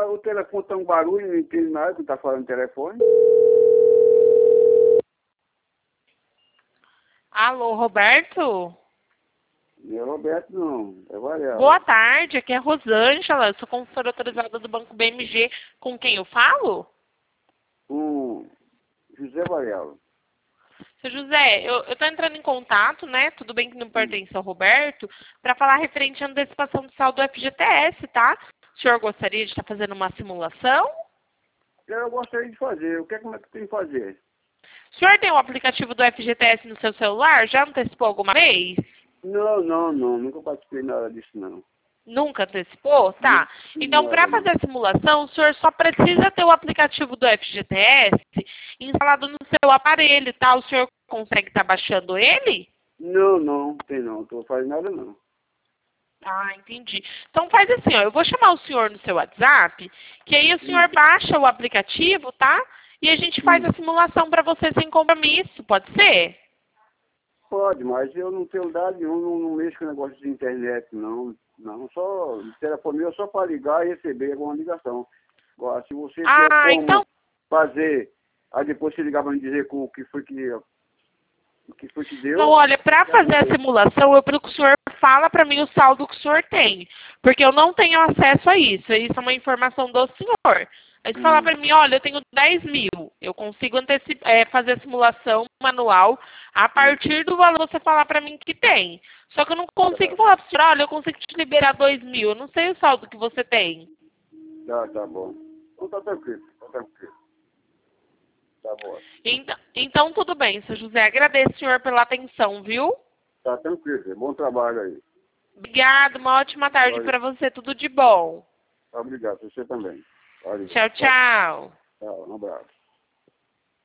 o telefone tá um barulho, não entendo nada que tá falando no telefone. Alô, Roberto? Não é Roberto, não. É Varela. Boa tarde, aqui é a Rosângela, eu sou consultora autorizada do Banco BMG. Com quem eu falo? Com José Varela. Seu José, eu tô entrando em contato, né? Tudo bem que não pertence ao Roberto, para falar referente à antecipação do saldo do FGTS, tá? O senhor gostaria de estar fazendo uma simulação? Eu gostaria de fazer. O que é que tem que fazer? O senhor tem o aplicativo do FGTS no seu celular? Já antecipou alguma vez? Não. Nunca participei nada disso, não. Nunca antecipou? Tá. Então, para Nada, não. fazer a simulação, o senhor só precisa ter o aplicativo do FGTS instalado no seu aparelho, tá? O senhor consegue estar baixando ele? Não, tem não. Tô fazendo nada, não. Ah, entendi. Então faz assim, ó, eu vou chamar o senhor no seu WhatsApp, que aí o senhor baixa o aplicativo, tá? E a gente faz a simulação para você sem compromisso, pode ser? Pode, mas eu não tenho dado nenhum, não mexo com negócio de internet, não. Não, só telefone meu só para ligar e receber alguma ligação. Agora, se você tiver Ah, como então, fazer, aí depois você ligar para me dizer o que foi que então deu, olha, para fazer a simulação, eu preciso que o senhor fala para mim o saldo que o senhor tem, porque eu não tenho acesso a isso. Isso é uma informação do senhor. Aí você falar para mim, olha, eu tenho 10 mil, eu consigo fazer a simulação manual a partir do valor que você falar para mim que tem. Só que eu não consigo falar para o senhor, olha, eu consigo te liberar 2 mil, eu não sei o saldo que você tem. tá bom. Então tá tranquilo, tá tranquilo. Tá bom. Então tudo bem, seu José. Agradeço, senhor, pela atenção, viu? Tá tranquilo, bom trabalho aí. Obrigada, uma ótima tarde Valeu. para você, tudo de bom. Obrigado, você também. Valeu. Tchau, tchau. Tchau, um abraço.